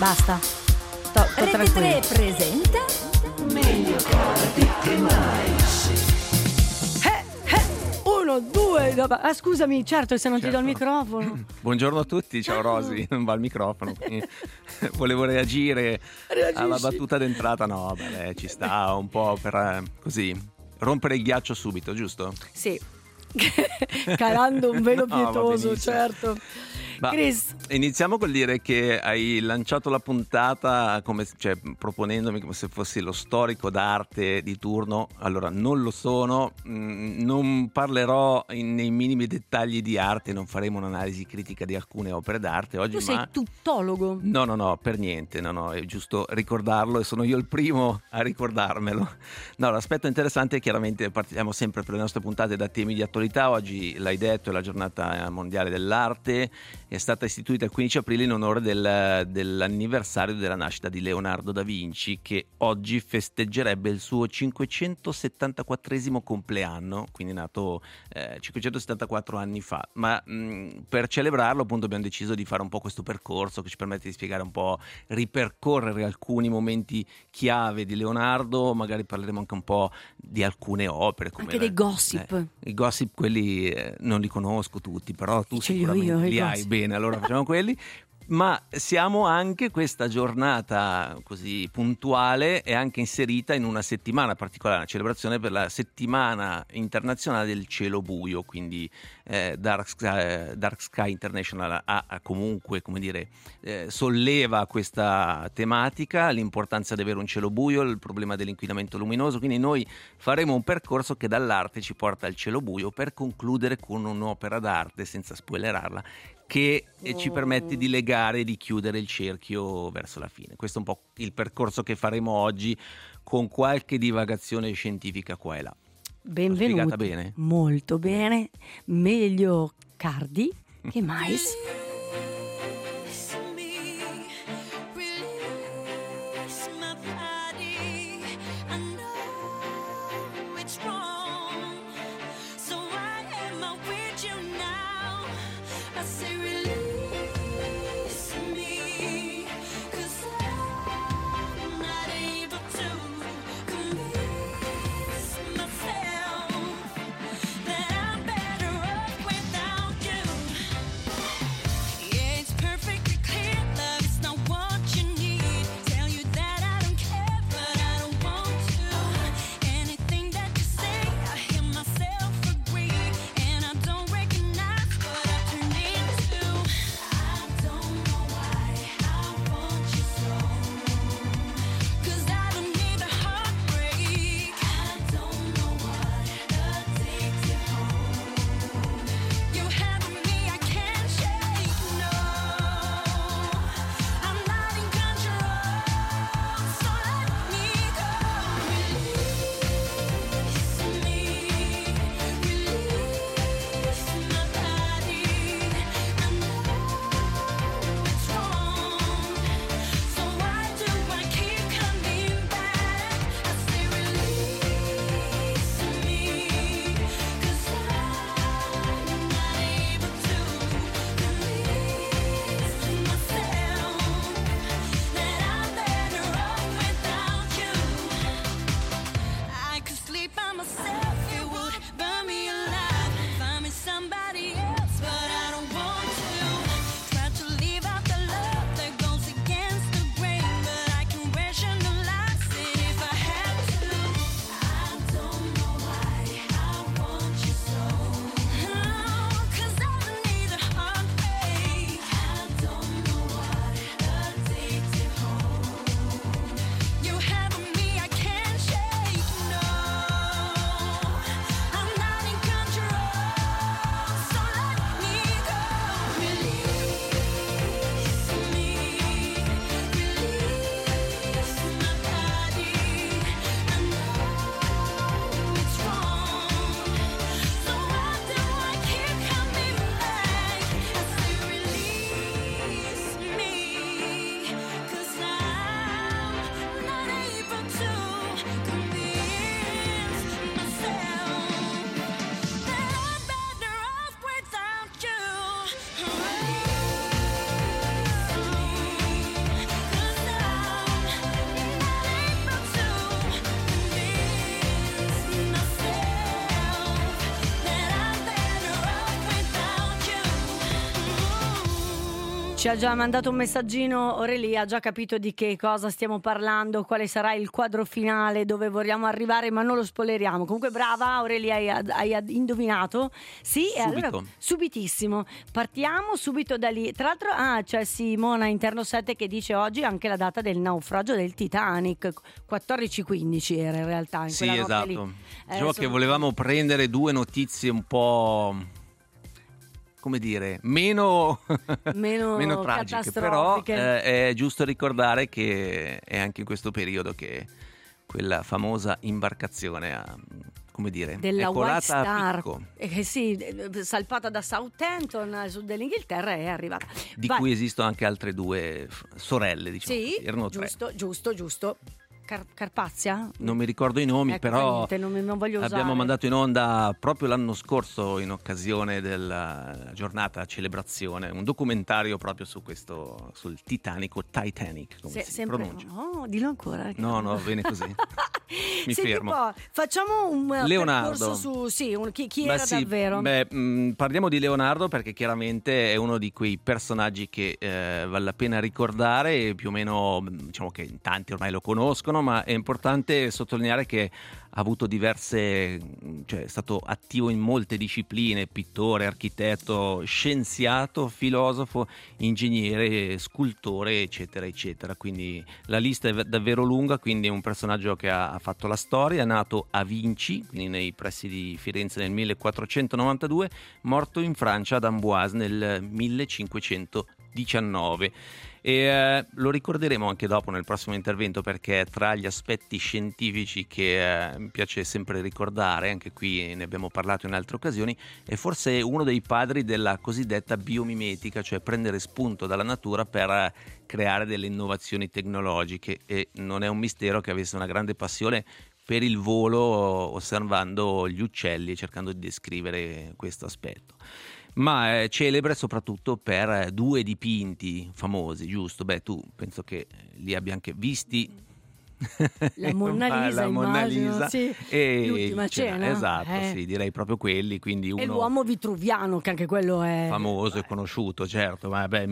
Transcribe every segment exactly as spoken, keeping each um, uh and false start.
Basta. Sto, sto Rete tre presenta Meglio tardi che mai. Eh, eh, uno, due, no, ah, scusami, certo, se non certo. Ti do il microfono. Buongiorno a tutti, ciao Rosy, non va il microfono. Volevo reagire Reagisci. alla battuta d'entrata, no, beh, ci sta un po' per eh, così rompere il ghiaccio subito, giusto? Sì, calando un velo no, pietoso, certo. Ma Chris. Iniziamo col dire che hai lanciato la puntata come, cioè, proponendomi come se fossi lo storico d'arte di turno. Allora, non lo sono, mh, non parlerò in, nei minimi dettagli di arte, non faremo un'analisi critica di alcune opere d'arte oggi. Tu sei ma... tuttologo? No, no, no, per niente, no, no, è giusto ricordarlo e sono io il primo a ricordarmelo. No, l'aspetto interessante è chiaramente partiamo sempre per le nostre puntate da temi di attualità. Oggi, l'hai detto, è la giornata mondiale dell'arte. È stata istituita il quindici aprile in onore del, dell'anniversario della nascita di Leonardo da Vinci, che oggi festeggerebbe il suo cinquecentosettantaquattresimo compleanno, quindi nato eh, cinquecentosettantaquattro anni fa. Ma mh, per celebrarlo, appunto, abbiamo deciso di fare un po' questo percorso che ci permette di spiegare un po', ripercorrere alcuni momenti chiave di Leonardo. Magari parleremo anche un po' di alcune opere, come anche dei gossip. Eh, I gossip, quelli eh, non li conosco tutti, però tu Dice sicuramente io, io, li hai gossip. bene, allora facciamo quelli. Ma siamo anche, questa giornata così puntuale è anche inserita in una settimana particolare, una celebrazione per la settimana internazionale del cielo buio, quindi eh, Dark Sky, Dark Sky International ha, ha comunque, come dire, eh, solleva questa tematica, l'importanza di avere un cielo buio, il problema dell'inquinamento luminoso. Quindi noi faremo un percorso che dall'arte ci porta al cielo buio per concludere con un'opera d'arte, senza spoilerarla, che ci permette di legare e di chiudere il cerchio verso la fine. Questo è un po' il percorso che faremo oggi, con qualche divagazione scientifica qua e là. Benvenuti. L'ho spiegata bene? Molto bene, meglio tardi che mai. Ci ha già mandato un messaggino Aurelia, ha già capito di che cosa stiamo parlando, quale sarà il quadro finale, dove vogliamo arrivare, ma non lo spoileriamo. Comunque brava Aurelia, hai, hai indovinato? Sì, e allora subitissimo. Partiamo subito da lì. Tra l'altro ah, c'è Simona Interno sette che dice oggi anche la data del naufragio del Titanic, quattordici quindici era in realtà in sì, quella notte esatto. lì. Diciamo eh, che volevamo prendere due notizie un po', come dire, meno, meno, meno tragiche, però eh, è giusto ricordare che è anche in questo periodo che quella famosa imbarcazione ha, come dire, della è White colata a picco. Eh, sì, salpata da Southampton al sud dell'Inghilterra è arrivata. Di Vai. cui esistono anche altre due sorelle, diciamo. Sì, erano giusto, tre. giusto, giusto. Car- Carpazia? Non mi ricordo i nomi, ecco, però niente, non, mi, non voglio abbiamo usare. mandato in onda proprio l'anno scorso, in occasione della giornata celebrazione, un documentario proprio su questo, sul Titanic o Titanic, come Se, si sempre, pronuncia. Oh, dillo ancora. No, no, bene così. Mi Senti fermo. Un po', facciamo un Leonardo. percorso su sì, un, chi, chi Beh, era sì, davvero? Beh, mh, parliamo di Leonardo perché chiaramente è uno di quei personaggi che eh, vale la pena ricordare e più o meno, diciamo che in tanti ormai lo conoscono, ma è importante sottolineare che ha avuto diverse, cioè è stato attivo in molte discipline, pittore, architetto, scienziato, filosofo, ingegnere, scultore, eccetera, eccetera. Quindi la lista è davvero lunga, quindi è un personaggio che ha fatto la storia, è nato a Vinci, quindi nei pressi di Firenze nel millequattrocentonovantadue, morto in Francia ad Amboise nel millecinquecentodiciannove. E eh, lo ricorderemo anche dopo nel prossimo intervento, perché tra gli aspetti scientifici che eh, mi piace sempre ricordare, anche qui ne abbiamo parlato in altre occasioni, è forse uno dei padri della cosiddetta biomimetica, cioè prendere spunto dalla natura per creare delle innovazioni tecnologiche, e non è un mistero che avesse una grande passione per il volo, osservando gli uccelli e cercando di descrivere questo aspetto. Ma è celebre soprattutto per due dipinti famosi, giusto? Beh, tu penso che li abbia anche visti. La Monna Lisa, la Monna Lisa sì. e L'ultima cena, esatto, eh. sì, direi proprio quelli. Quindi uno e l'uomo vitruviano, che anche quello è famoso e conosciuto, certo. Ma beh,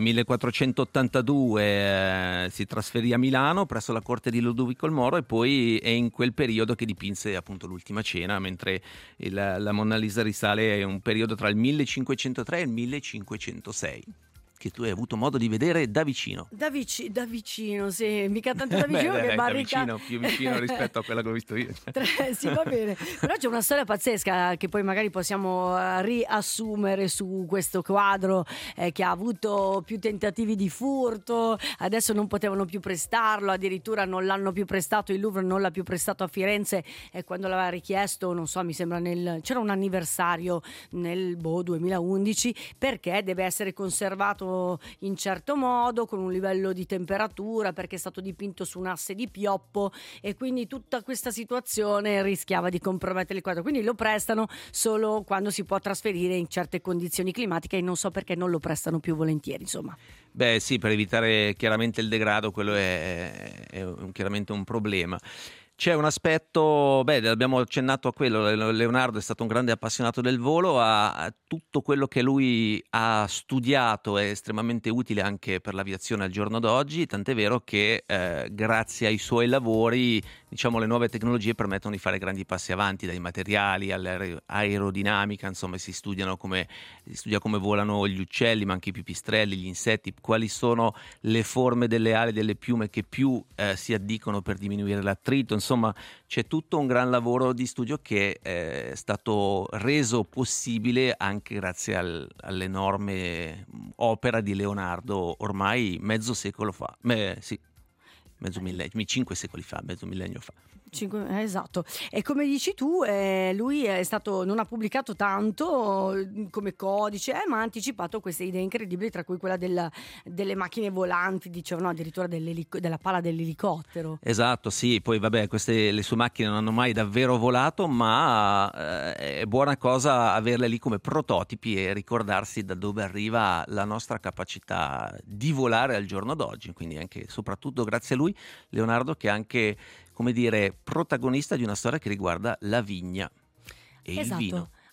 millequattrocentottantadue eh, si trasferì a Milano presso la corte di Ludovico il Moro, e poi è in quel periodo che dipinse appunto l'Ultima Cena, mentre il, la Monna Lisa risale a un periodo tra il millecinquecentotre e il millecinquecentosei, che tu hai avuto modo di vedere da vicino. Da, vici- da vicino, sì, mica tanto da vicino. Beh, che dai, barrica... da vicino, più vicino rispetto a quella che ho visto io. Sì, va bene. Però c'è una storia pazzesca che poi magari possiamo riassumere su questo quadro, eh, che ha avuto più tentativi di furto, adesso non potevano più prestarlo, addirittura non l'hanno più prestato, il Louvre non l'ha più prestato a Firenze, e quando l'aveva richiesto, non so, mi sembra nel c'era un anniversario nel boh, duemilaundici, perché deve essere conservato in certo modo, con un livello di temperatura, perché è stato dipinto su un asse di pioppo, e quindi tutta questa situazione rischiava di compromettere il quadro, quindi lo prestano solo quando si può trasferire in certe condizioni climatiche, e non so perché non lo prestano più volentieri, insomma. Beh sì, per evitare chiaramente il degrado, quello è, è, è chiaramente un problema. C'è un aspetto, beh, abbiamo accennato a quello, Leonardo è stato un grande appassionato del volo, a, a tutto quello che lui ha studiato è estremamente utile anche per l'aviazione al giorno d'oggi, tant'è vero che eh, grazie ai suoi lavori, diciamo, le nuove tecnologie permettono di fare grandi passi avanti, dai materiali all'aerodinamica, insomma si studiano come, si studia come volano gli uccelli, ma anche i pipistrelli, gli insetti, quali sono le forme delle ali, delle piume che più eh, si addicono per diminuire l'attrito. Insomma, c'è tutto un gran lavoro di studio che è stato reso possibile anche grazie al, all'enorme opera di Leonardo ormai mezzo secolo fa. Beh, sì, mezzo millennio, cinque secoli fa, mezzo millennio fa. Cinque, eh, esatto, e come dici tu, eh, lui è stato, non ha pubblicato tanto come codice, eh, ma ha anticipato queste idee incredibili, tra cui quella della, delle macchine volanti, dicevano addirittura della pala dell'elicottero. Esatto, sì, poi vabbè, queste le sue macchine non hanno mai davvero volato, ma eh, è buona cosa averle lì come prototipi e ricordarsi da dove arriva la nostra capacità di volare al giorno d'oggi, quindi anche soprattutto grazie a lui, Leonardo, che è anche, come dire, protagonista di una storia che riguarda la vigna e esatto. il vino.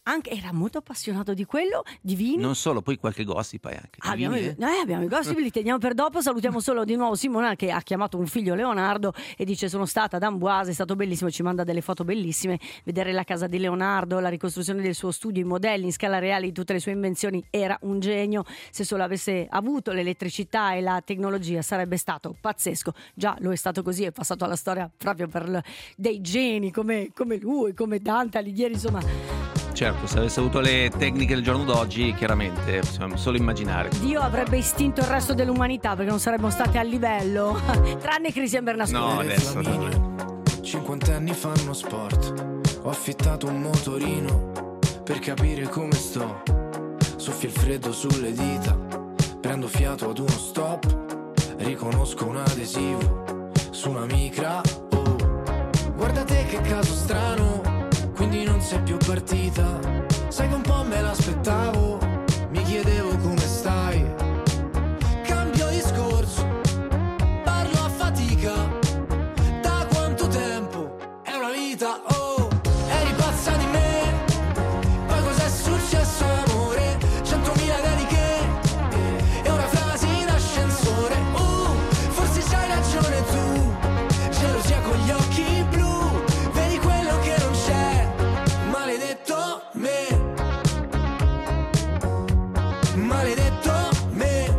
anche, era molto appassionato di quello, di vini. Non solo, poi qualche gossip hai anche. Ah, abbiamo, Vini, eh? eh, abbiamo i gossip, li teniamo per dopo. Salutiamo solo di nuovo Simona che ha chiamato un figlio Leonardo e dice: sono stata ad Amboise, è stato bellissimo, ci manda delle foto bellissime, vedere la casa di Leonardo, la ricostruzione del suo studio, i modelli in scala reale di tutte le sue invenzioni. Era un genio, se solo avesse avuto l'elettricità e la tecnologia sarebbe stato pazzesco. Già lo è stato, così è passato alla storia proprio per l- dei geni come, come lui, come Dante Alighieri, insomma. Certo, se avesse avuto le tecniche del giorno d'oggi, chiaramente possiamo solo immaginare. Dio avrebbe estinto il resto dell'umanità perché non saremmo stati a livello, tranne Cristian Bernasconi. No, adesso no. cinquanta anni fanno sport. Ho affittato un motorino per capire come sto. Soffia il freddo sulle dita, prendo fiato ad uno stop, riconosco un adesivo su una micra. Oh, guardate che caso strano, quindi non sei più partita. Sai che un po' me l'aspettavo, mi chiedevo come stai. Cambio discorso, parlo a fatica. Da quanto tempo? È una vita, oh. Eri pazza di me, poi cos'è successo amore? Centomila dediche e ora frasi in ascensore. Uh, forse c'hai ragione tu, gelosia con gli occhi blu, vedi quello che non c'è. Maledetto me, maledetto me.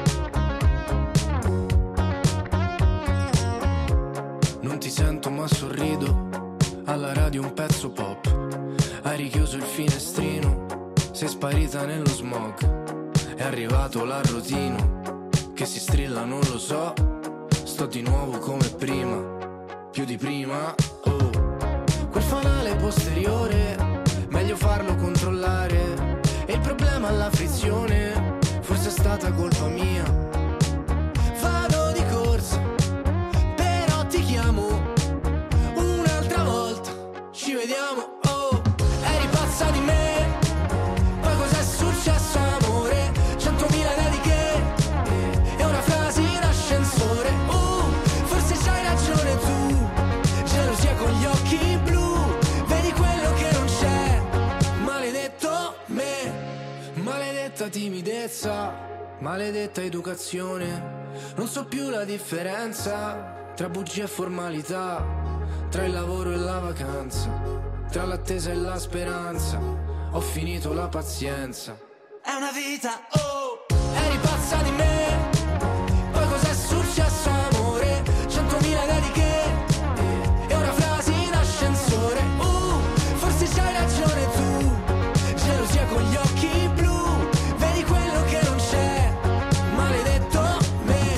Non ti sento ma sorrido, alla radio un pezzo pop. Hai richiuso il finestrino, sei sparita nello smog. È arrivato l'arrotino, che si strilla non lo so. Sto di nuovo come prima, più di prima, oh. Quel fanale posteriore, meglio farlo controllare. E il problema alla frizione, forse è stata colpa mia. Vado di corsa, però ti chiamo un'altra volta, ci vediamo, oh. Eri pazza di me, poi cos'è successo amore? Centomila dediche e ora frasi in ascensore. Uh, forse c'hai ragione tu, gelosia con gli occhi blu, vedi quello che non c'è. Maledetto me, maledetta timidezza, maledetta educazione. Non so più la differenza tra bugie e formalità, tra il lavoro e la vacanza, tra l'attesa e la speranza. Ho finito la pazienza. È una vita, oh. Eri pazza di me, poi cos'è successo amore? Centomila dediche e ora frasi in ascensore. Uh, forse c'hai ragione tu, gelosia con gli occhi blu, vedi quello che non c'è. Maledetto me,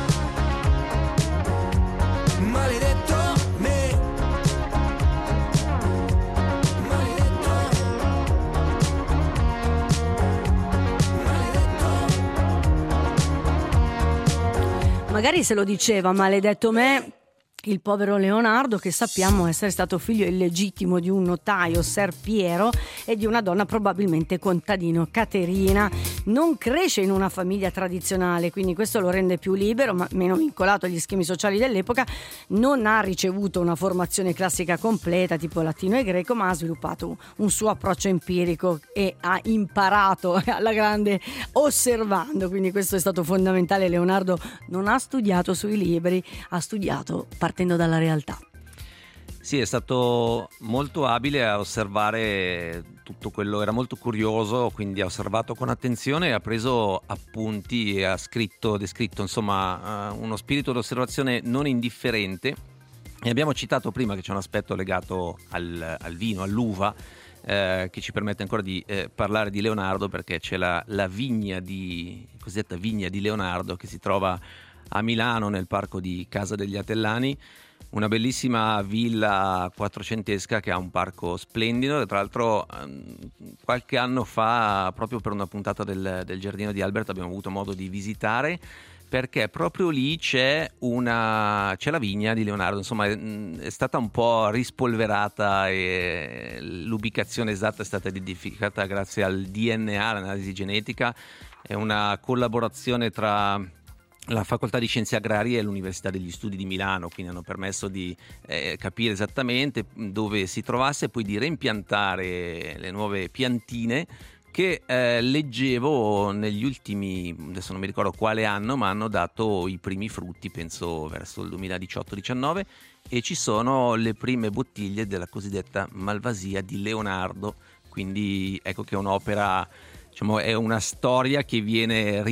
maledetto me, maledetto, maledetto. Magari se lo diceva, maledetto me, il povero Leonardo, che sappiamo essere stato figlio illegittimo di un notaio, Ser Piero, e di una donna probabilmente contadino, Caterina. Non cresce in una famiglia tradizionale, quindi questo lo rende più libero, ma meno vincolato agli schemi sociali dell'epoca. Non ha ricevuto una formazione classica completa, tipo latino e greco, ma ha sviluppato un suo approccio empirico e ha imparato alla grande osservando, quindi questo è stato fondamentale. Leonardo non ha studiato sui libri, ha studiato partendo dalla realtà. Sì, è stato molto abile a osservare tutto quello, era molto curioso, quindi ha osservato con attenzione e ha preso appunti e ha scritto, descritto insomma uh, uno spirito d'osservazione non indifferente. E abbiamo citato prima che c'è un aspetto legato al, al vino, all'uva, eh, che ci permette ancora di eh, parlare di Leonardo, perché c'è la, la vigna di, cosiddetta vigna di Leonardo, che si trova a Milano nel parco di Casa degli Atellani, una bellissima villa quattrocentesca che ha un parco splendido. E tra l'altro qualche anno fa, proprio per una puntata del, del Giardino di Albert, abbiamo avuto modo di visitare, perché proprio lì c'è una c'è la vigna di Leonardo. Insomma è, è stata un po' rispolverata e l'ubicazione esatta è stata identificata grazie al D N A, l'analisi genetica. È una collaborazione tra la facoltà di scienze agrarie e l'Università degli Studi di Milano, quindi hanno permesso di eh, capire esattamente dove si trovasse e poi di reimpiantare le nuove piantine che eh, leggevo negli ultimi, adesso non mi ricordo quale anno, ma hanno dato i primi frutti, penso verso il duemiladiciotto diciannove, e ci sono le prime bottiglie della cosiddetta Malvasia di Leonardo, quindi ecco che è un'opera, diciamo, è una storia che viene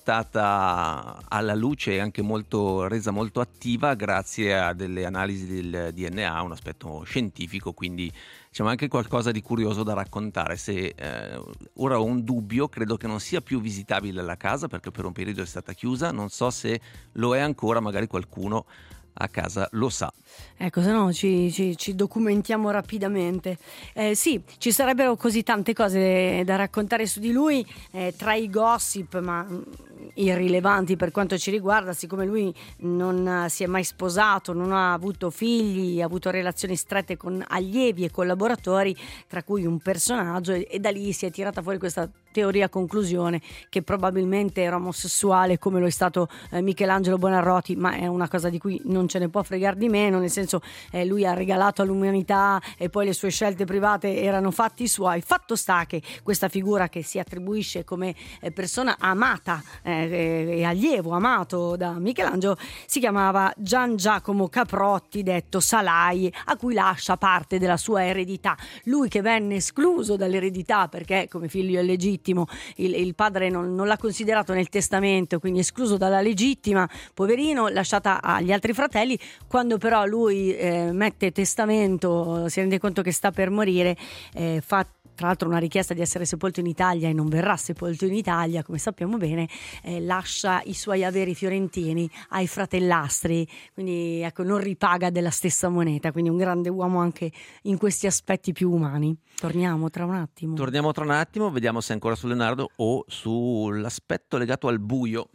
riportata alla luce e anche molto resa molto attiva grazie a delle analisi del D N A, un aspetto scientifico, quindi diciamo anche qualcosa di curioso da raccontare. Se eh, ora ho un dubbio, credo che non sia più visitabile la casa perché per un periodo è stata chiusa, non so se lo è ancora, magari qualcuno a casa lo sa. Ecco, se no ci, ci, ci documentiamo rapidamente. Eh, sì, ci sarebbero così tante cose da raccontare su di lui, eh, tra i gossip, ma irrilevanti per quanto ci riguarda, siccome lui non si è mai sposato, non ha avuto figli, ha avuto relazioni strette con allievi e collaboratori, tra cui un personaggio, e, e da lì si è tirata fuori questa teoria conclusione che probabilmente era omosessuale come lo è stato eh, Michelangelo Buonarroti, ma è una cosa di cui non ce ne può fregare di meno, nel senso eh, lui ha regalato all'umanità e poi le sue scelte private erano fatti suoi. Fatto sta che questa figura che si attribuisce come eh, persona amata eh, e allievo amato da Michelangelo si chiamava Gian Giacomo Caprotti, detto Salai, a cui lascia parte della sua eredità. Lui che venne escluso dall'eredità perché come figlio illegittimo il, il padre non, non l'ha considerato nel testamento, quindi escluso dalla legittima, poverino, lasciata agli altri fratelli. Quando però lui eh, mette testamento, si rende conto che sta per morire, eh, fa tra l'altro una richiesta di essere sepolto in Italia e non verrà sepolto in Italia, come sappiamo bene, eh, lascia i suoi averi fiorentini ai fratellastri, quindi ecco, non ripaga della stessa moneta, quindi un grande uomo anche in questi aspetti più umani. Torniamo tra un attimo. Torniamo tra un attimo, vediamo se ancora su Leonardo o sull'aspetto legato al buio,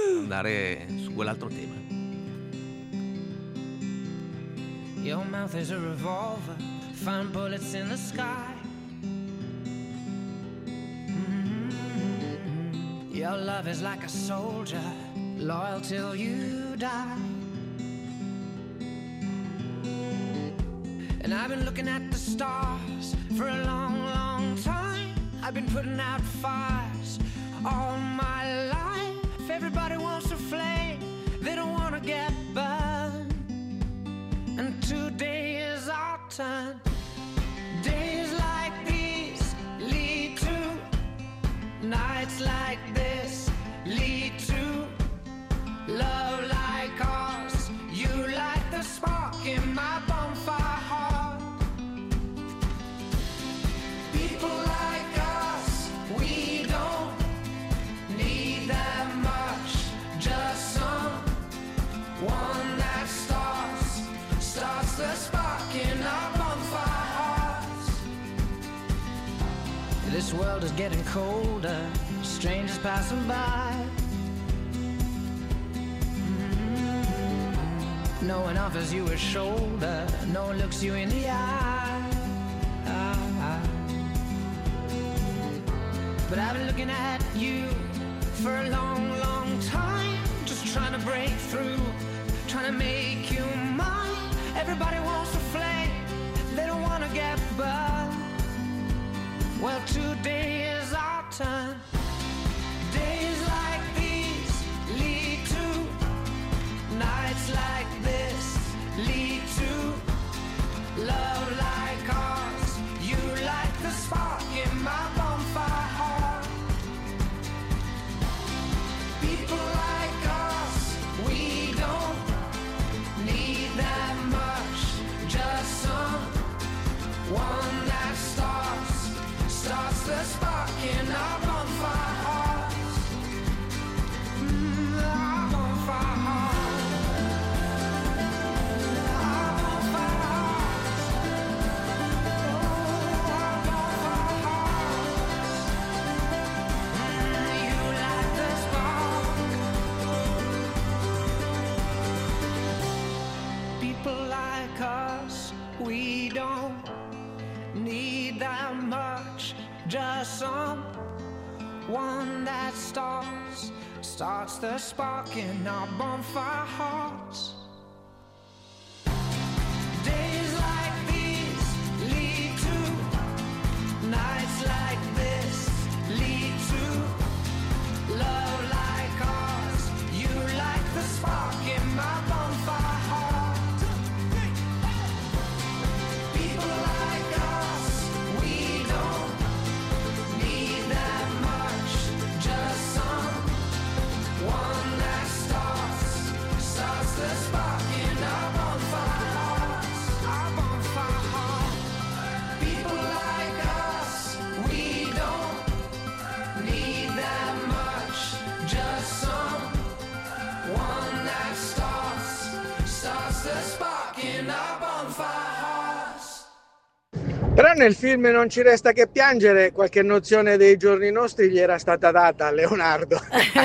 andare su quell'altro tema. Your mouth is a revolver, find bullets in the sky. Your love is like a soldier, loyal till you die. And I've been looking at the stars for a long, long time. I've been putting out fires all my life. Everybody wants a flame, they don't want to get burned. And today is our turn. Days like these lead to nights like this, lead to love like ours. You light the spark in my bonfire heart. People like us, we don't need that much, just someone that starts, starts the spark in our bonfire hearts. This world is getting colder, strangers passing by. Mm-hmm. No one offers you a shoulder, no one looks you in the eye. But I've been looking at you for a long, long time, just trying to break through, trying to make you mine. Everybody wants a flame, they don't want to get burned. Well, today is our turn. Days like these lead to nights like this, lead to love like ours. You light the spark in my bonfire heart. People like us, we don't need that much, just someone that starts, starts the spark in our bonfire hearts. Mm, our bonfire hearts. Our bonfire hearts. Oh, our bonfire hearts. Mm, you light the spark. People like us, we don't need that much, just someone that starts, starts the spark in our bonfire hearts. Days like these lead to nights like this, lead to love like ours. You like the spark in my bonfire heart. People like us, we don't need that much, just someone that starts, starts the spark in our bonfire hearts, our bonfire heart. People like us, we don't need that much, just someone that starts, starts the spark in our bonfire hearts. Però nel film Non ci resta che piangere qualche nozione dei giorni nostri gli era stata data a Leonardo.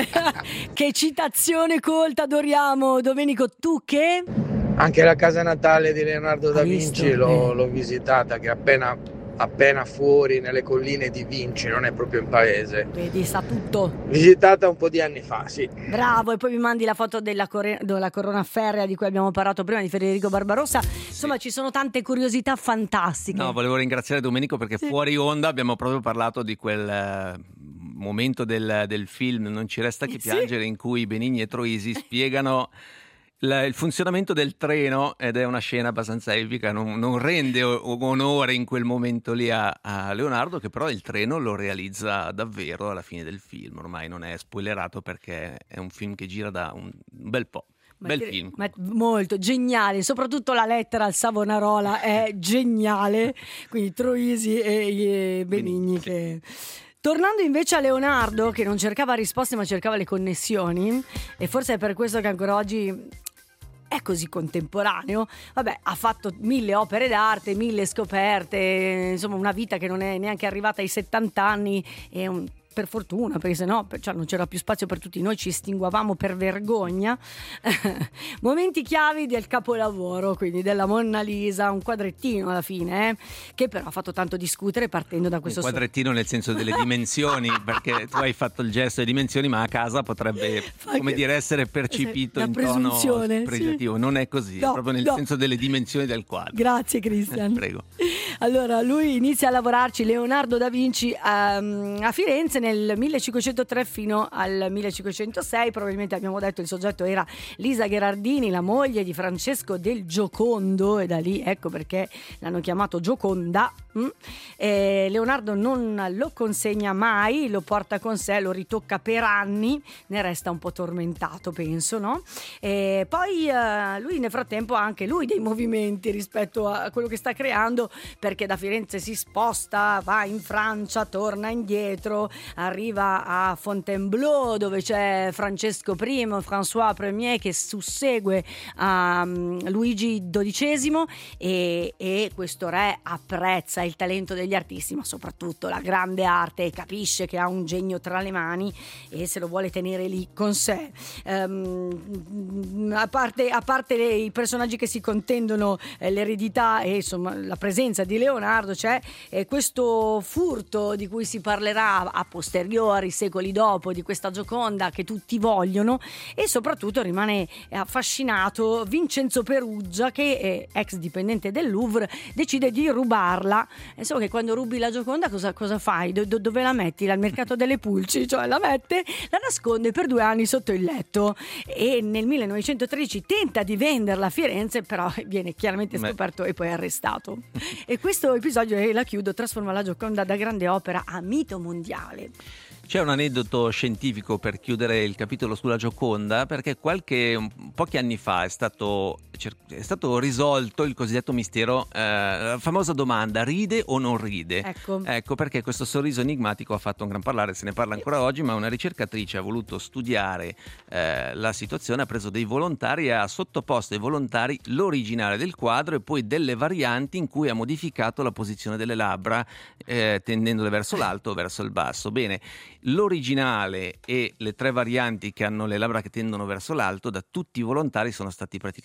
Che citazione colta, adoriamo. Domenico, tu che? Anche la casa natale di Leonardo da Hai Vinci visto? l'ho, Eh. l'ho visitata, che è appena, appena fuori nelle colline di Vinci, non è proprio in paese. Vedi, sa tutto. Visitata un po' di anni fa, sì. Bravo, e poi mi mandi la foto della, corre- della corona ferrea di cui abbiamo parlato prima, di Federico Barbarossa. Insomma, ci sono tante curiosità fantastiche. No, volevo ringraziare Domenico perché Sì. fuori onda abbiamo proprio parlato di quel eh, momento del, del film Non ci resta che Sì. piangere, in cui Benigni e Troisi spiegano la- il funzionamento del treno, ed è una scena abbastanza epica, non, non rende o- onore in quel momento lì a, a Leonardo, che però il treno lo realizza davvero alla fine del film. Ormai non è spoilerato perché è un film che gira da un bel po'. Ma Bel ti- film. ma molto geniale, soprattutto la lettera al Savonarola è geniale. Quindi Troisi e, e Benigni. Benigni, sì. Che... Tornando invece a Leonardo, che non cercava risposte ma cercava le connessioni, e forse è per questo che ancora oggi è così contemporaneo. Vabbè, ha fatto mille opere d'arte, mille scoperte, insomma una vita che non è neanche arrivata ai settanta anni, e un per fortuna, perché sennò cioè, non c'era più spazio per tutti noi, ci estinguavamo per vergogna. Momenti chiavi del capolavoro, quindi della Monna Lisa, un quadrettino alla fine, eh, che però ha fatto tanto discutere partendo da questo Un quadrettino nel senso delle dimensioni, perché tu hai fatto il gesto delle dimensioni, ma a casa potrebbe, Fa come che- dire, essere percepito Una in tono presunzione, sì. spregiativo. Non è così, No, è proprio nel no. senso delle dimensioni del quadro. Grazie Christian. Prego. Allora, lui inizia a lavorarci, Leonardo da Vinci, ehm, a Firenze nel millecinquecentotre fino al millecinquecentosei. Probabilmente abbiamo detto il soggetto era Lisa Gherardini, la moglie di Francesco del Giocondo, e da lì ecco perché l'hanno chiamato Gioconda. mm? E Leonardo non lo consegna mai, lo porta con sé, lo ritocca per anni, ne resta un po' tormentato, penso, no? E poi eh, lui nel frattempo ha anche lui dei movimenti rispetto a quello che sta creando, perché da Firenze si sposta, va in Francia, torna indietro, arriva a Fontainebleau dove c'è Francesco I, François Ier, che sussegue a um, Luigi dodicesimo, e, e questo re apprezza il talento degli artisti, ma soprattutto la grande arte, e capisce che ha un genio tra le mani e se lo vuole tenere lì con sé. Um, a parte, a parte le, i personaggi che si contendono eh, l'eredità e insomma la presenza di Leonardo, c'è eh, questo furto di cui si parlerà a posteriori, secoli dopo, di questa Gioconda che tutti vogliono, e soprattutto rimane affascinato Vincenzo Peruggia, che è ex dipendente del Louvre, decide di rubarla. Insomma, che quando rubi la Gioconda cosa, cosa fai? Do, do, dove la metti? Al mercato delle pulci? Cioè la mette, la nasconde per due anni sotto il letto, e nel millenovecentotredici tenta di venderla a Firenze, però viene chiaramente Beh. scoperto e poi arrestato. E questo episodio, e la chiudo, trasforma la Gioconda da grande opera a mito mondiale. C'è un aneddoto scientifico per chiudere il capitolo sulla Gioconda, perché qualche un- pochi anni fa è stato, cer- è stato risolto il cosiddetto mistero, eh, la famosa domanda: ride o non ride? Ecco. Ecco perché questo sorriso enigmatico ha fatto un gran parlare, se ne parla ancora oggi, ma una ricercatrice ha voluto studiare eh, la situazione, ha preso dei volontari e ha sottoposto ai volontari l'originale del quadro e poi delle varianti in cui ha modificato la posizione delle labbra, eh, tendendole verso l'alto o verso il basso. Bene, l'originale e le tre varianti che hanno le labbra che tendono verso l'alto da tutti i volontari sono stati praticamente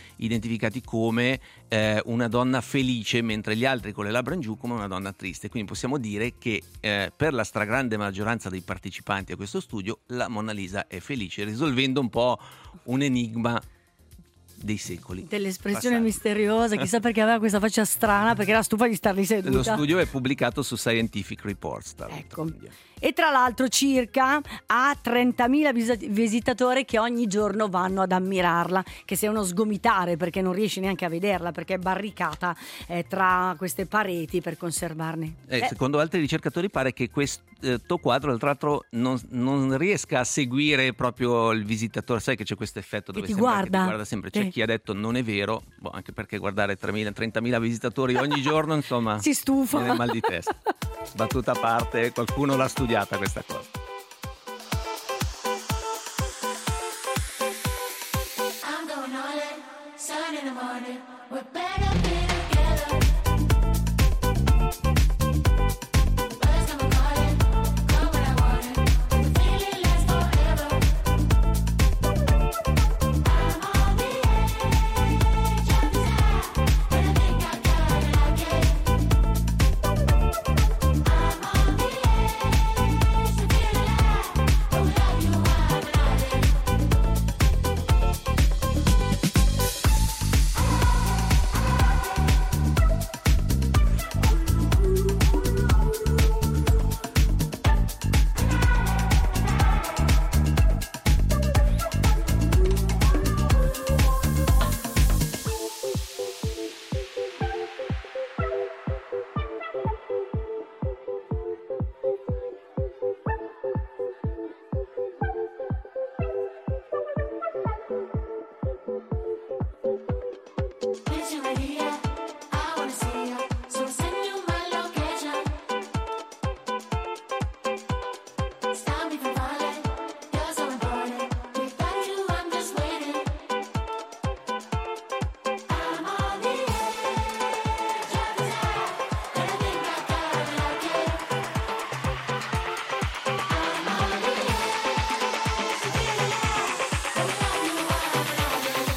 identificati come eh, una donna felice, mentre gli altri con le labbra in giù come una donna triste. Quindi possiamo dire che eh, per la stragrande maggioranza dei partecipanti a questo studio la Mona Lisa è felice, risolvendo un po' un enigma dei secoli. Dell'espressione passati. misteriosa, chissà perché aveva questa faccia strana, perché era stufa di starli seduta. Lo studio è pubblicato su Scientific Reports. Tra ecco. E tra l'altro circa ha trentamila vis- visitatori che ogni giorno vanno ad ammirarla, che sia uno sgomitare perché non riesci neanche a vederla perché è barricata eh, tra queste pareti per conservarne. Eh, Eh, secondo altri ricercatori pare che questo quadro tra l'altro non, non riesca a seguire proprio il visitatore. Sai che c'è questo effetto dove Che ti sembra guarda. che ti guarda sempre. C'è Sì. chi ha detto non è vero, boh, anche perché guardare tremila, trentamila visitatori ogni giorno insomma si stufa. viene mal di testa. Battuta a parte, qualcuno l'ha studiata questa cosa. I'm going all in, sun in the morning. We're better be together. Birds come calling, come when I want it. The feeling lasts forever. I'm on the edge of desire, and I think I gotta like it. I'm on the edge to feel alive. Oh, love you while I'm riding. Miss you right here, I wanna see you. So send you my location. Stop me from falling, you're so important. Without you, I'm just waiting. I'm on the edge of desire, and I think I gotta like it. I'm on the edge to feel alive. Oh, love you while I'm riding.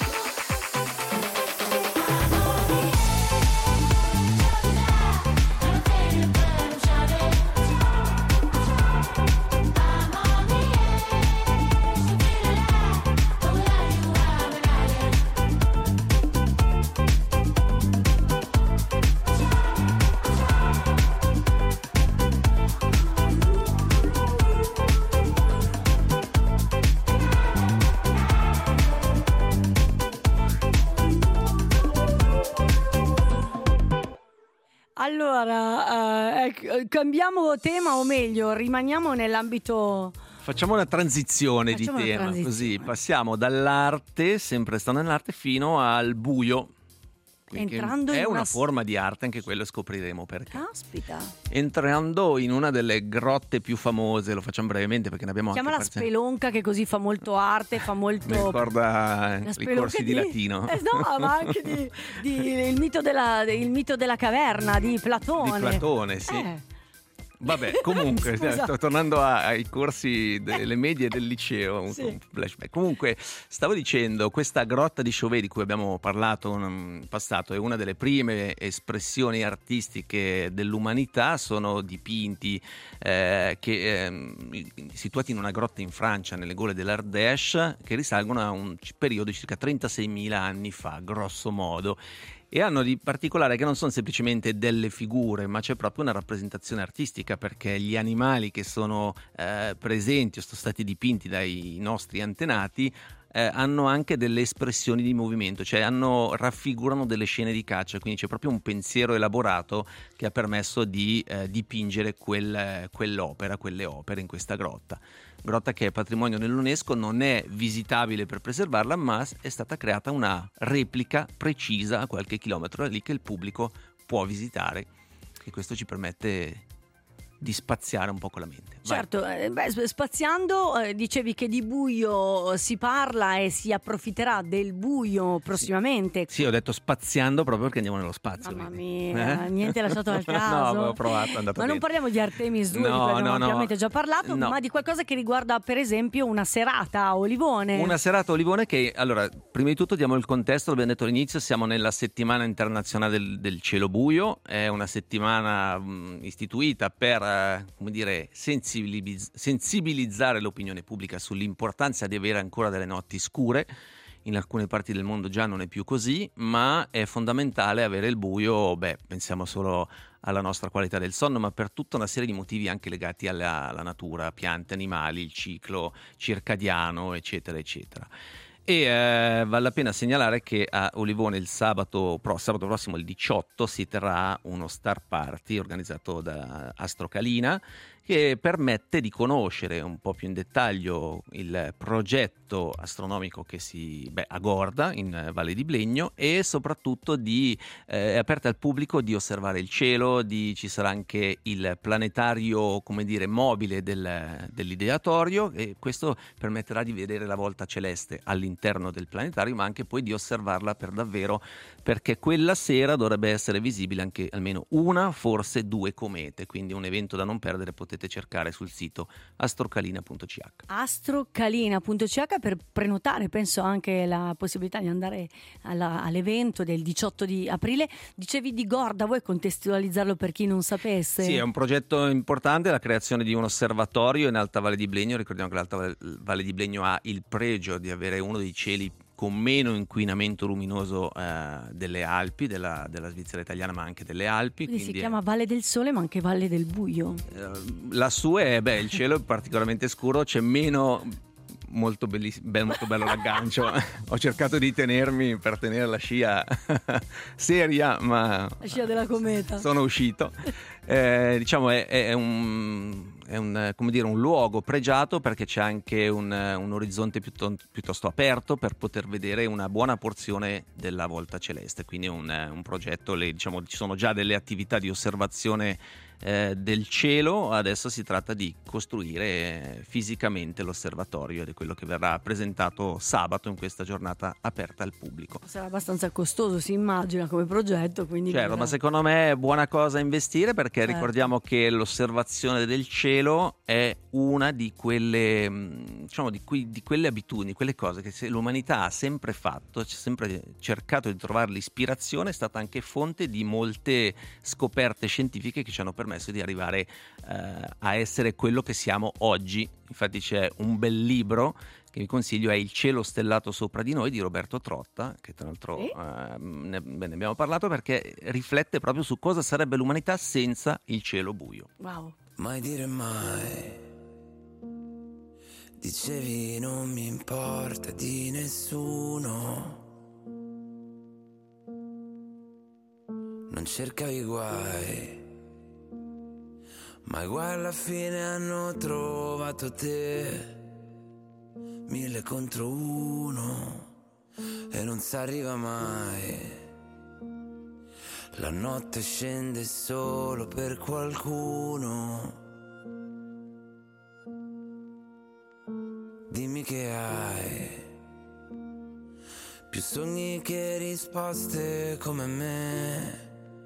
Allora, eh, ecco, cambiamo tema o meglio, rimaniamo nell'ambito... Facciamo una transizione Facciamo di una tema, transizione. così passiamo dall'arte, sempre stando nell'arte, fino al buio. Quindi Entrando è in una una- forma di arte, anche quello scopriremo perché. Caspita. Entrando in una delle grotte più famose, lo facciamo brevemente perché ne abbiamo Chiamala anche parziali- spelonca, che così fa molto arte, fa molto... Mi ricorda La i spelonca corsi di latino. Eh no, ma anche di, di- il, mito della, il mito della caverna di Platone. Di Platone, sì. Eh. Vabbè, comunque, Scusa. sto tornando a- ai corsi delle medie del liceo, ho avuto Sì. un flashback. Comunque, stavo dicendo, questa grotta di Chauvet di cui abbiamo parlato in passato è una delle prime espressioni artistiche dell'umanità. Sono dipinti eh, che, ehm, situati in una grotta in Francia, nelle gole dell'Ardèche, che risalgono a un c- periodo di circa trentaseimila anni fa, grosso modo. E hanno di particolare che non sono semplicemente delle figure, ma c'è proprio una rappresentazione artistica, perché gli animali che sono eh, presenti o sono stati dipinti dai nostri antenati eh, hanno anche delle espressioni di movimento, cioè hanno, raffigurano delle scene di caccia, quindi c'è proprio un pensiero elaborato che ha permesso di eh, dipingere quel, quell'opera, quelle opere in questa grotta. Grotta che è patrimonio dell'UNESCO, non è visitabile per preservarla, ma è stata creata una replica precisa a qualche chilometro da lì che il pubblico può visitare, e questo ci permette di spaziare un po' con la mente. Vai. Certo, eh, beh, sp- spaziando, eh, dicevi che di buio si parla e si approfitterà del buio prossimamente. Sì, ho detto spaziando proprio perché andiamo nello spazio. Mamma quindi. mia, Eh? niente lasciato al No, caso. avevo provato, è andato Ma non bene. parliamo di Artemis due, No, di cui abbiamo no, no. ampiamente già parlato, No. ma di qualcosa che riguarda per esempio una serata a Olivone. Una serata a Olivone che, allora, prima di tutto diamo il contesto, l'abbiamo detto all'inizio, siamo nella settimana internazionale del, del cielo buio, è una settimana mh, istituita per, eh, come dire, sensibiliz- sensibilizzare l'opinione pubblica sull'importanza di avere ancora delle notti scure. In alcune parti del mondo già non è più così, ma è fondamentale avere il buio, beh, pensiamo solo alla nostra qualità del sonno, ma per tutta una serie di motivi anche legati alla, alla natura, piante, animali, il ciclo circadiano, eccetera, eccetera. E eh, vale la pena segnalare che a Olivone il sabato, pro, sabato prossimo, il diciotto, si terrà uno Star Party organizzato da Astrocalina, che permette di conoscere un po' più in dettaglio il progetto astronomico che si beh, a Gorda, in Valle di Blegno, e soprattutto di, eh, è aperta al pubblico di osservare il cielo, di, ci sarà anche il planetario, come dire, mobile del, dell'ideatorio, e questo permetterà di vedere la volta celeste all'interno del planetario, ma anche poi di osservarla per davvero, perché quella sera dovrebbe essere visibile anche almeno una, forse due comete, quindi un evento da non perdere. Potete cercare sul sito astrocalina punto c h. astrocalina punto c h per prenotare, penso anche la possibilità di andare alla, all'evento del diciotto di aprile. Dicevi di Gorda, vuoi contestualizzarlo per chi non sapesse? Sì, è un progetto importante, la creazione di un osservatorio in Alta Valle di Blegno. Ricordiamo che l'Alta Valle di Blegno ha il pregio di avere uno dei cieli con meno inquinamento luminoso eh, delle Alpi, della, della Svizzera italiana, ma anche delle Alpi. Quindi, quindi si chiama Valle del Sole, ma anche Valle del Buio. Eh, lassù è, beh, il cielo è particolarmente scuro, c'è meno, molto, belliss- be- molto bello l'aggancio. Ho cercato di tenermi per tenere la scia seria, ma La scia della cometa. sono uscito. Eh, diciamo è, è un è un, come dire, un luogo pregiato perché c'è anche un, un orizzonte piuttosto, piuttosto aperto per poter vedere una buona porzione della volta celeste, quindi è un, un progetto, le, diciamo, ci sono già delle attività di osservazione eh, del cielo, adesso si tratta di costruire eh, fisicamente l'osservatorio, ed è quello che verrà presentato sabato in questa giornata aperta al pubblico. Sarà abbastanza costoso, si immagina, come progetto, quindi Certo, dovrà- ma secondo me è buona cosa investire, perché Certo. ricordiamo che l'osservazione del cielo è una di quelle, mh, diciamo, di, cui, di quelle abitudini, quelle cose che se l'umanità ha sempre fatto, ha sempre cercato di trovare l'ispirazione, è stata anche fonte di molte scoperte scientifiche che ci hanno permesso di arrivare eh, a essere quello che siamo oggi. Infatti c'è un bel libro che vi consiglio, è Il cielo stellato sopra di noi, di Roberto Trotta, che tra l'altro Sì. eh, ne, beh, ne abbiamo parlato, perché riflette proprio su cosa sarebbe l'umanità senza il cielo buio. Wow. Mai dire mai. Dicevi non mi importa di nessuno. Non cercavi guai. Ma i guai alla fine hanno trovato te. Mille contro uno. E non si arriva mai. La notte scende solo per qualcuno. Dimmi che hai più sogni che risposte come me.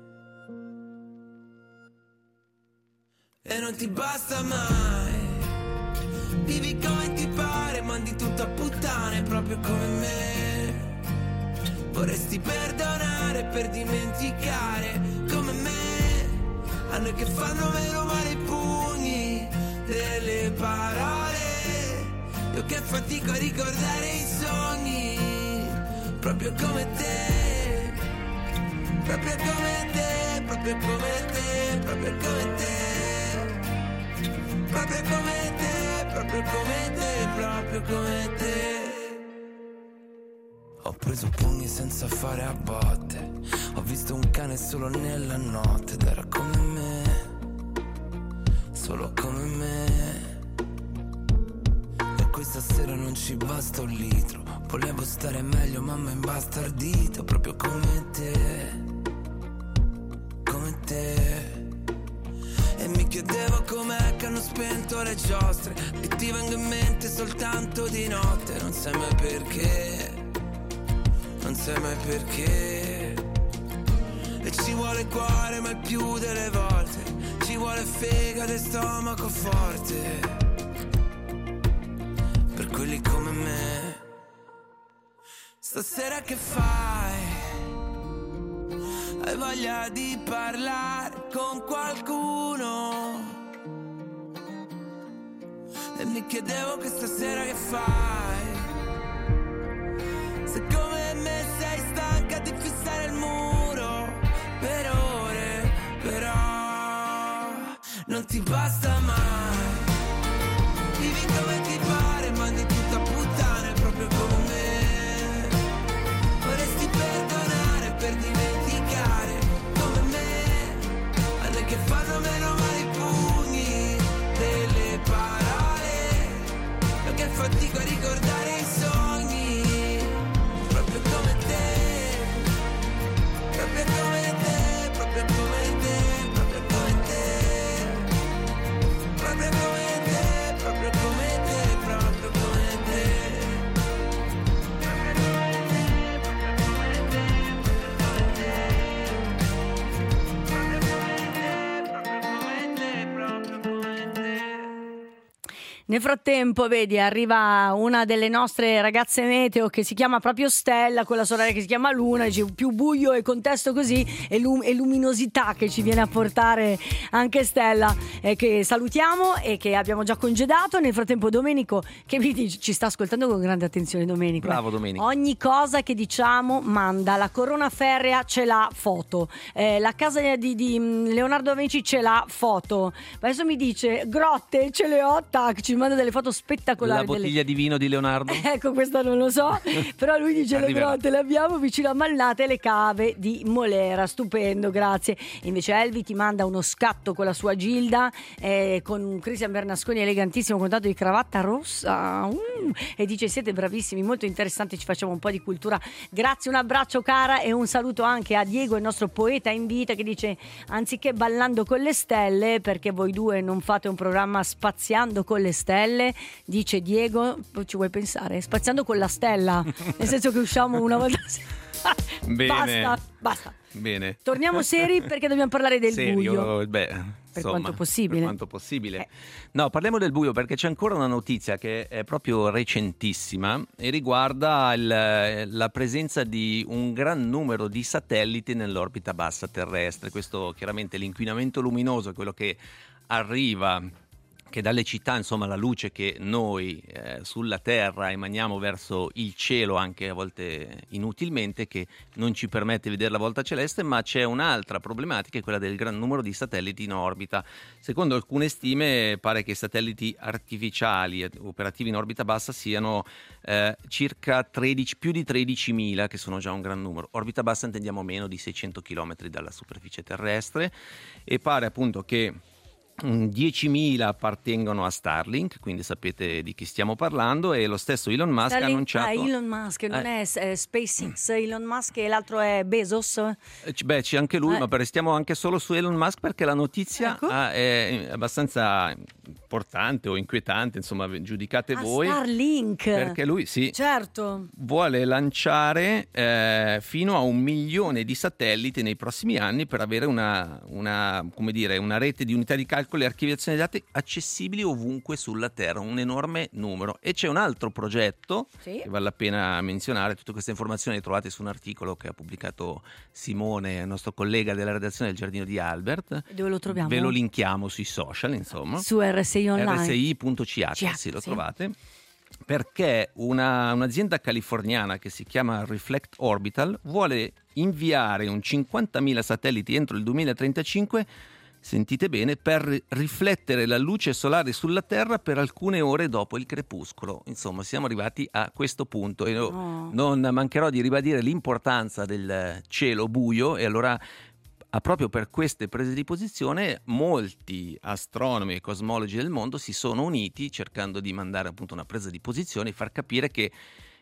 E non ti basta mai. Vivi come ti pare, mandi tutto a puttane proprio come me. Vorresti perdonare per dimenticare come me. A noi che fanno meno male i pugni delle parole. Io che fatico a ricordare i sogni. Proprio come te. Proprio come te. Proprio come te. Proprio come te. Proprio come te. Proprio come te. Proprio come te. Ho preso pugni senza fare a botte. Ho visto un cane solo nella notte ed era come me, solo come me. E questa sera non ci basta un litro. Volevo stare meglio ma mi è imbastardito. Proprio come te, come te. E mi chiedevo com'è che hanno spento le giostre, che ti vengo in mente soltanto di notte. Non sai mai perché, non sai mai perché. E ci vuole cuore ma il più delle volte ci vuole fegato e stomaco forte, per quelli come me. Stasera che fai? Hai voglia di parlare con qualcuno? E mi chiedevo che stasera che fai? Se come me sei stanca di fissare il muro per ore, però non ti basta mai. Vivi come ti pare, mandi tutta puttana proprio come me. Vorresti perdonare per dimenticare come me, a noi che fanno meno male i pugni delle parole, perché fatico a ricordare i sogni, proprio come te, proprio come te, proprio come te, proprio come te, proprio come te, proprio come te, proprio come te, proprio come te, proprio come te, proprio come te, proprio come te, proprio come te. Nel frattempo, vedi, arriva una delle nostre ragazze meteo che si chiama proprio Stella, con la sorella che si chiama Luna, dice più buio e contesto così e, lum- e luminosità che ci viene a portare anche Stella, eh, che salutiamo e che abbiamo già congedato. Nel frattempo Domenico, che vedi, ci sta ascoltando con grande attenzione. Domenico, Bravo Domenico. ogni cosa che diciamo manda, la corona ferrea ce l'ha foto, eh, la casa di, di mm, Leonardo da Vinci ce l'ha foto, adesso mi dice grotte ce le ho, tac, ci manda delle foto spettacolari. La bottiglia delle... di vino di Leonardo? Ecco, questa non lo so, però lui dice le Arriverà. grotte le abbiamo vicino a Malnate e le cave di Molera, stupendo, grazie. E invece Elvi ti manda uno scatto con la sua Gilda, eh, con un Cristian Bernasconi elegantissimo con tanto di cravatta rossa, uh, e dice siete bravissimi, molto interessanti, ci facciamo un po' di cultura. Grazie, un abbraccio cara e un saluto anche a Diego, il nostro poeta in vita, che dice anziché ballando con le stelle, perché voi due non fate un programma spaziando con le stelle, dice Diego, ci vuoi pensare? Spaziando con la stella, nel senso che usciamo una volta. Bene. Basta, basta. Bene. Torniamo seri perché dobbiamo parlare del Serio? buio. Beh, Per insomma, quanto possibile. Per quanto possibile. Eh. No, parliamo del buio perché c'è ancora una notizia che è proprio recentissima e riguarda il- la presenza di un gran numero di satelliti nell'orbita bassa terrestre. Questo chiaramente l'inquinamento luminoso è quello che arriva, che dalle città, insomma, la luce che noi eh, sulla Terra emaniamo verso il cielo, anche a volte inutilmente, che non ci permette di vedere la volta celeste, ma c'è un'altra problematica, è quella del gran numero di satelliti in orbita. Secondo alcune stime pare che i satelliti artificiali eh, operativi in orbita bassa siano eh, circa tredici, più di tredicimila, che sono già un gran numero. Orbita bassa intendiamo meno di seicento chilometri dalla superficie terrestre, e pare appunto che Mm, diecimila appartengono a Starlink, quindi sapete di chi stiamo parlando, e lo stesso Elon Musk ha Starlink- annunciato... ah, Elon Musk, non Eh. è eh, SpaceX, Elon Musk e l'altro è Bezos. Eh, c- Beh, c'è anche lui, Eh. ma restiamo anche solo su Elon Musk perché la notizia Ecco. ah, è abbastanza importante o inquietante, insomma, giudicate Ah, voi. Starlink. Perché lui, sì, Certo. vuole lanciare eh, fino a un milione di satelliti nei prossimi anni per avere una, una, come dire, una rete di unità di calcolo e archiviazione dei dati accessibili ovunque sulla Terra, un enorme numero. E c'è un altro progetto Sì. che vale la pena menzionare. Tutte queste informazioni le trovate su un articolo che ha pubblicato Simone, il nostro collega della redazione del Giardino di Albert. Dove lo troviamo? Ve lo linkiamo sui social, insomma. Su R S I Online. R S I punto C H, C H, sì, lo sì. trovate. Perché una- un'azienda californiana che si chiama Reflect Orbital vuole inviare un cinquantamila satelliti entro il duemilatrentacinque, sentite bene, per riflettere la luce solare sulla Terra per alcune ore dopo il crepuscolo. Insomma, siamo arrivati a questo punto e io Oh. non mancherò di ribadire l'importanza del cielo buio, e allora ah, proprio per queste prese di posizione molti astronomi e cosmologi del mondo si sono uniti cercando di mandare appunto una presa di posizione e far capire che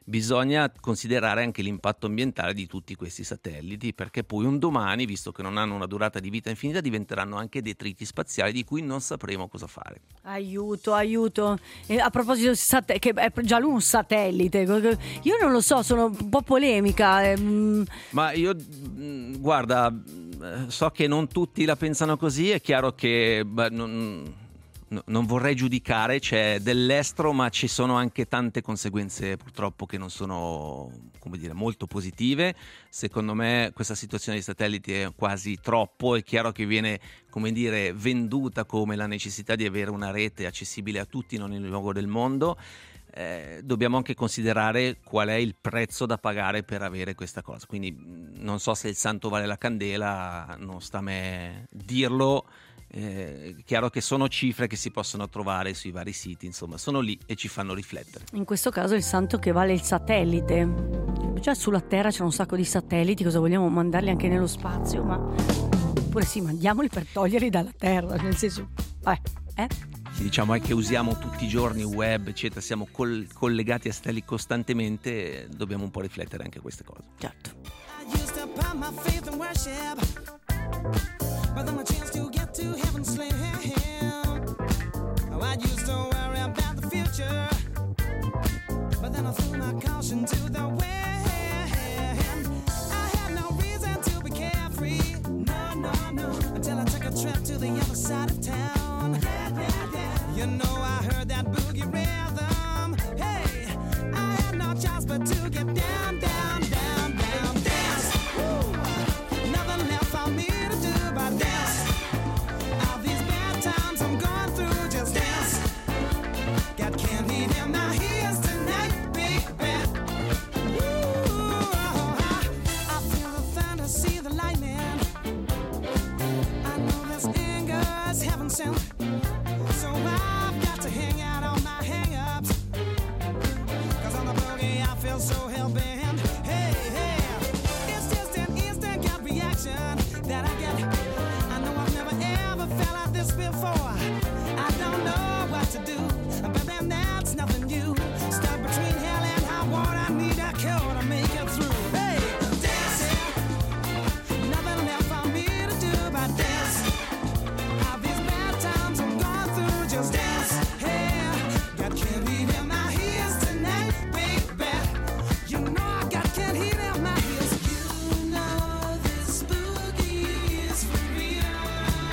bisogna considerare anche l'impatto ambientale di tutti questi satelliti, perché poi un domani, visto che non hanno una durata di vita infinita, diventeranno anche detriti spaziali di cui non sapremo cosa fare. Aiuto, aiuto. E a proposito di sat- che è già lui un satellite, io non lo so, sono un po' polemica. ehm. Ma io, mh, guarda, mh, so che non tutti la pensano così, è chiaro che beh, non, no- non vorrei giudicare, c'è dell'estero, ma ci sono anche tante conseguenze purtroppo che non sono, come dire, molto positive. Secondo me questa situazione dei satelliti è quasi troppo, è chiaro che viene, come dire, venduta come la necessità di avere una rete accessibile a tutti in ogni luogo del mondo. Eh, dobbiamo anche considerare qual è il prezzo da pagare per avere questa cosa, quindi mh, non so se il santo vale la candela, non sta a me dirlo. Eh, chiaro che sono cifre che si possono trovare sui vari siti, insomma sono lì e ci fanno riflettere. In questo caso il santo che vale il satellite. Cioè sulla Terra c'è un sacco di satelliti, cosa vogliamo mandarli anche nello spazio? Ma oppure sì, mandiamoli per toglierli dalla Terra, nel senso, eh, eh? Sì, diciamo è che usiamo tutti i giorni web eccetera, siamo col- collegati a satelliti costantemente, dobbiamo un po' riflettere anche queste cose. Certo. I used to put my faith in worship, but then my chance to get to heaven slim. Oh, I used to worry about the future, but then I threw my caution to the wind. I had no reason to be carefree, no, no, no, until I took a trip to the other side of town. Yeah, yeah, yeah. You know I heard that boogie rhythm. Hey, I had no choice but to get down, down, down, down, dance. Woo. Nothing left for me to do but dance. All these bad times I'm going through, just dance. Got candy in my ears tonight, baby. Woo. I feel the thunder, see the lightning. I know this anger is heaven sent. So I've got to hang out on my hang-ups, 'cause on the boogie I feel so hell-bent. Hey, hey, it's just an instant gut reaction that I get. I know I've never ever felt like this before. I don't know what to do, but then that's nothing new. Stuck between hell and high water, I need a cure to make it through. Hey, dancing, nothing left for me to do but dance. All these bad times I'm going through, just dance. Hey, got candy in my ears tonight, baby. You know I got candy in my ears. You know this boogie is for real.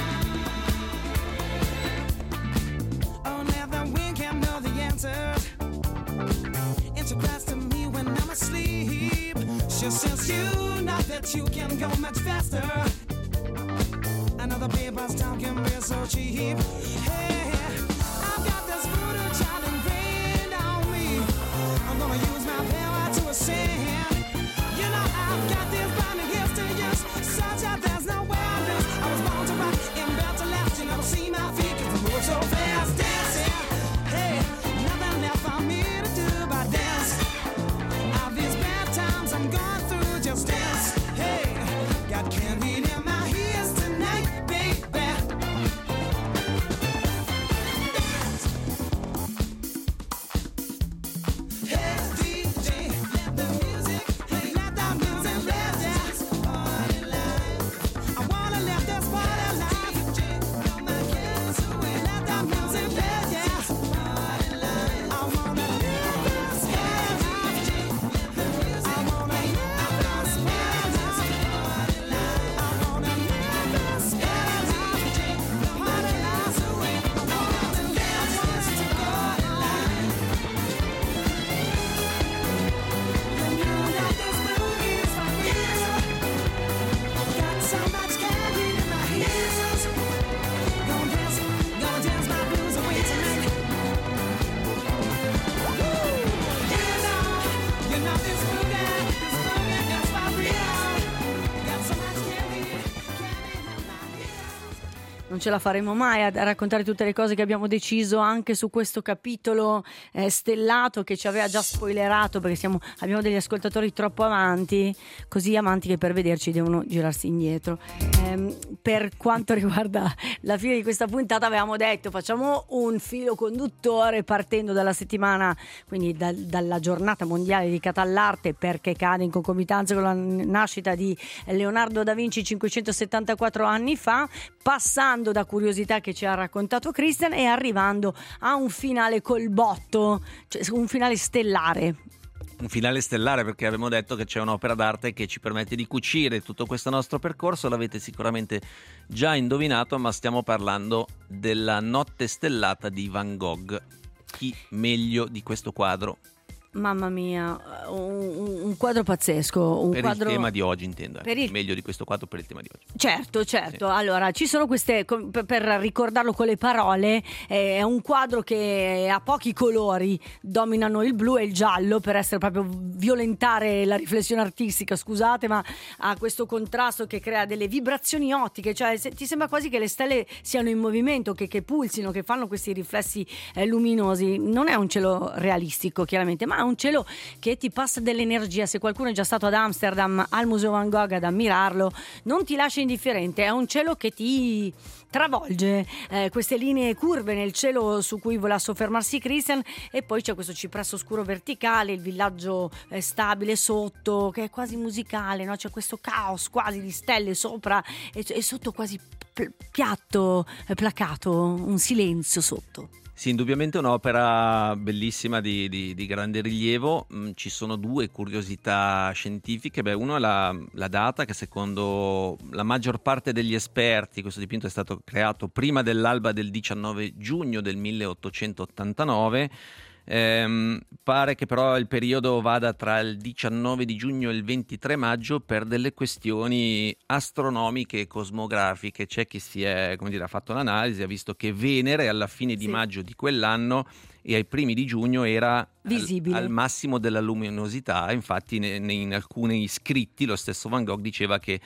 Only the wind can know the answers. And she cries to me when I'm asleep. She says you know that you can go much faster. Another paper's talk can be so cheap. Hey, I've got this voodoo child ingrained on me. I'm gonna use my power to ascend. You know I've got this binding gifts to use, such that there's no way I lose. I was born to rock and built to last. You never see my feet 'cause I move so fast, dancing. Hey, nothing left for me to do but dance. All these bad times I'm going through, just dance. Hey, got candy in my ears tonight, baby. non ce la faremo mai a, a raccontare tutte le cose che abbiamo deciso anche su questo capitolo eh, stellato che ci aveva già spoilerato, perché siamo, abbiamo degli ascoltatori troppo avanti, così avanti che per vederci devono girarsi indietro. Ehm, per quanto riguarda la fine di questa puntata avevamo detto facciamo un filo conduttore partendo dalla settimana, quindi dal, dalla giornata mondiale dedicata all'arte, perché cade in concomitanza con la nascita di Leonardo da Vinci cinquecentosettantaquattro anni fa, passando da curiosità che ci ha raccontato Christian e arrivando a un finale col botto, cioè un finale stellare. Un finale stellare, perché abbiamo detto che c'è un'opera d'arte che ci permette di cucire tutto questo nostro percorso. L'avete sicuramente già indovinato, ma stiamo parlando della Notte stellata di Van Gogh. Chi meglio di questo quadro? Mamma mia, un, un quadro pazzesco. Un per quadro... il tema di oggi, intendo. Per il... Meglio di questo quadro per il tema di oggi. Certo, certo. Sì. Allora, ci sono queste, per, per ricordarlo con le parole, eh, è un quadro che ha pochi colori, dominano il blu e il giallo, per essere proprio violentare la riflessione artistica, scusate, ma ha questo contrasto che crea delle vibrazioni ottiche, cioè se, ti sembra quasi che le stelle siano in movimento, che, che pulsino, che fanno questi riflessi eh, luminosi. Non è un cielo realistico, chiaramente, ma è un cielo che ti passa dell'energia. Se qualcuno è già stato ad Amsterdam al Museo Van Gogh ad ammirarlo, non ti lascia indifferente, è un cielo che ti travolge, eh, queste linee curve nel cielo su cui voleva soffermarsi Christian, e poi c'è questo cipresso scuro verticale, il villaggio eh, stabile sotto, che è quasi musicale, no? C'è questo caos quasi di stelle sopra e, e sotto quasi p- piatto, eh, placato, un silenzio sotto. Sì, indubbiamente un'opera bellissima di, di, di grande rilievo. Mm, ci sono due curiosità scientifiche. Beh, uno è la, la data, che secondo la maggior parte degli esperti questo dipinto è stato creato prima dell'alba del diciannove giugno del milleottocentottantanove. Ehm, pare che però il periodo vada tra il diciannove di giugno e il ventitré maggio per delle questioni astronomiche e cosmografiche. C'è chi si è, come dire, ha fatto un'analisi, ha visto che Venere alla fine di Sì. maggio di quell'anno e ai primi di giugno era visibile al, al massimo della luminosità. Infatti ne, ne, in alcuni scritti lo stesso Van Gogh diceva che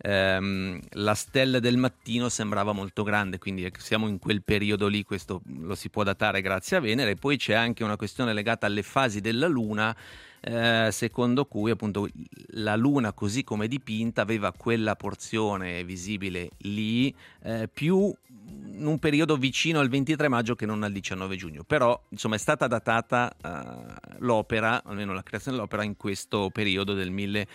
ehm, la stella del mattino sembrava molto grande, quindi siamo in quel periodo lì, questo lo si può datare grazie a Venere. E poi c'è anche una questione legata alle fasi della Luna, eh, secondo cui appunto la Luna così come dipinta aveva quella porzione visibile lì eh, più in un periodo vicino al ventitré maggio che non al diciannove giugno. Però insomma è stata datata uh, l'opera, almeno la creazione dell'opera, in questo periodo del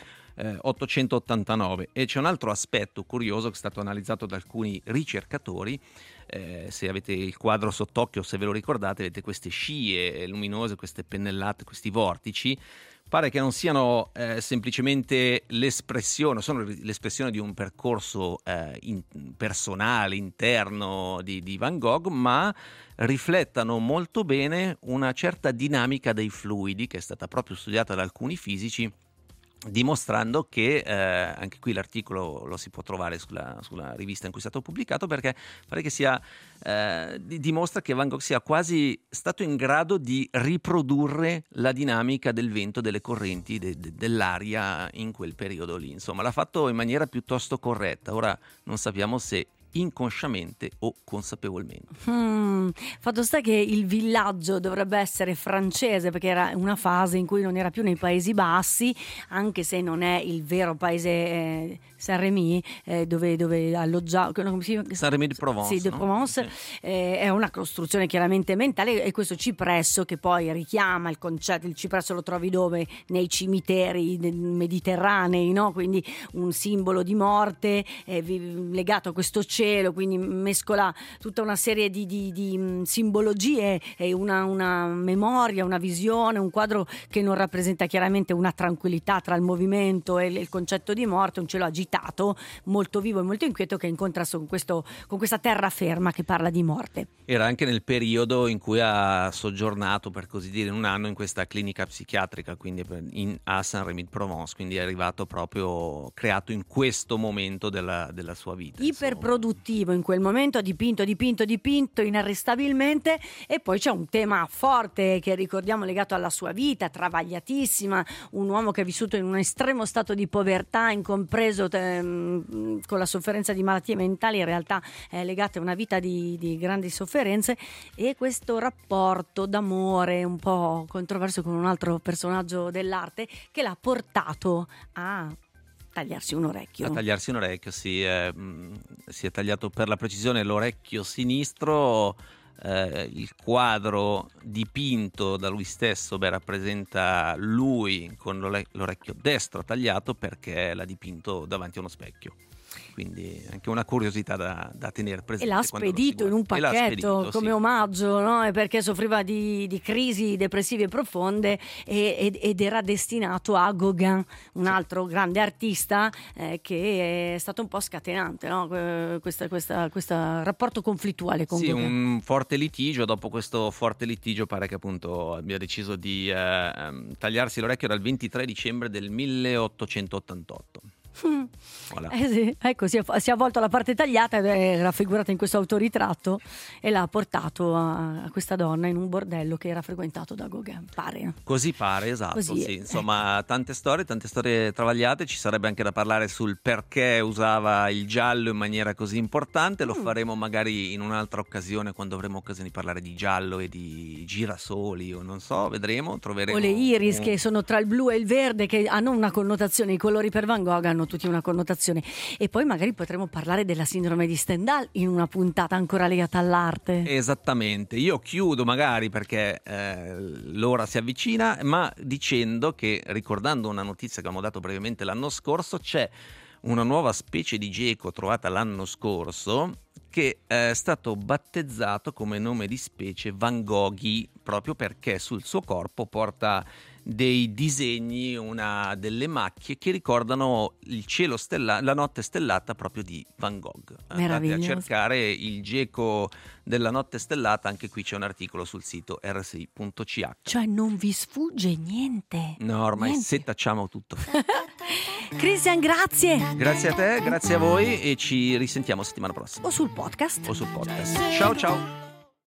milleottocentottantanove. E c'è un altro aspetto curioso che è stato analizzato da alcuni ricercatori. Eh, se avete il quadro sott'occhio, se ve lo ricordate, vedete queste scie luminose, queste pennellate, questi vortici. Pare che non siano eh, semplicemente l'espressione, sono l'espressione di un percorso eh, in, personale, interno di, di Van Gogh, ma riflettano molto bene una certa dinamica dei fluidi che è stata proprio studiata da alcuni fisici, dimostrando che, eh, anche qui l'articolo lo si può trovare sulla, sulla rivista in cui è stato pubblicato, perché pare che sia eh, dimostra che Van Gogh sia quasi stato in grado di riprodurre la dinamica del vento, delle correnti, de, de, dell'aria in quel periodo lì. Insomma, l'ha fatto in maniera piuttosto corretta. Ora non sappiamo se inconsciamente o consapevolmente. Hmm, fatto sta che il villaggio dovrebbe essere francese, perché era una fase in cui non era più nei Paesi Bassi, anche se non è il vero paese eh, Saint-Rémy, eh, dove, dove alloggiava Saint-Rémy di Provence, sì, de no? Provence. Sì. Eh, è una costruzione chiaramente mentale, e questo cipresso che poi richiama il concetto. Il cipresso lo trovi dove? Nei cimiteri mediterranei, no? Quindi un simbolo di morte eh, legato a questo cielo, quindi mescola tutta una serie di, di, di simbologie e una, una memoria, una visione, un quadro che non rappresenta chiaramente una tranquillità tra il movimento e il concetto di morte, un cielo agitato, molto vivo e molto inquieto, che è in contrasto con, questo, con questa terraferma che parla di morte. Era anche nel periodo in cui ha soggiornato, per così dire, un anno in questa clinica psichiatrica, quindi in, a Saint-Rémy de Provence, quindi è arrivato proprio creato in questo momento della, della sua vita. Iperproduttivo distruttivo in quel momento, dipinto, dipinto, dipinto inarrestabilmente, e poi c'è un tema forte che ricordiamo legato alla sua vita, travagliatissima, un uomo che ha vissuto in un estremo stato di povertà, incompreso ehm, con la sofferenza di malattie mentali, in realtà è legata a una vita di, di grandi sofferenze, e questo rapporto d'amore un po' controverso con un altro personaggio dell'arte che l'ha portato a tagliarsi un orecchio. A tagliarsi un orecchio, sì, eh, mh, si è tagliato per la precisione l'orecchio sinistro. Eh, il quadro dipinto da lui stesso, beh, rappresenta lui con l'ore- l'orecchio destro tagliato perché l'ha dipinto davanti a uno specchio. Quindi anche una curiosità da, da tenere presente. E l'ha quando lo si spedito in un guarda. E l'ha pacchetto spedito, come sì. omaggio, no? Perché soffriva di, di crisi depressive profonde e- ed, ed era destinato a Gauguin, un altro grande artista eh, che è stato un po' scatenante, no? Que- questa, questa, questo rapporto conflittuale con Sì, Gauguin. un forte litigio. Dopo questo forte litigio pare che appunto abbia deciso di eh, ehm, tagliarsi l'orecchio dal ventitré dicembre del milleottocentottantotto. Mm. Voilà. Eh sì, ecco, si è, si è avvolto la parte tagliata ed è raffigurata in questo autoritratto e l'ha portato a, a questa donna in un bordello che era frequentato da Gauguin, pare. Così pare, esatto, Così, sì. Insomma, tante storie, tante storie travagliate. Ci sarebbe anche da parlare sul perché usava il giallo in maniera così importante. Lo Mm. faremo magari in un'altra occasione, quando avremo occasione di parlare di giallo e di girasoli o non so, vedremo, troveremo O le iris un- che sono tra il blu e il verde, che hanno una connotazione, i colori per Van Gogh hanno tutti una connotazione. E poi magari potremo parlare della sindrome di Stendhal in una puntata ancora legata all'arte. Esattamente, io chiudo magari perché eh, l'ora si avvicina, ma dicendo che, ricordando una notizia che abbiamo dato brevemente l'anno scorso, c'è una nuova specie di geco trovata l'anno scorso che è stato battezzato come nome di specie Van Goghi, proprio perché sul suo corpo porta dei disegni, una delle macchie che ricordano il cielo stella- la notte stellata proprio di Van Gogh. Andate a Meraviglioso. cercare il geco della notte stellata, anche qui c'è un articolo sul sito erre si punto ci acca. Cioè non vi sfugge niente. No, ormai Niente. setacciamo tutto. Christian, grazie. Grazie a te, grazie a voi e ci risentiamo settimana prossima O sul podcast. o sul podcast. Ciao ciao.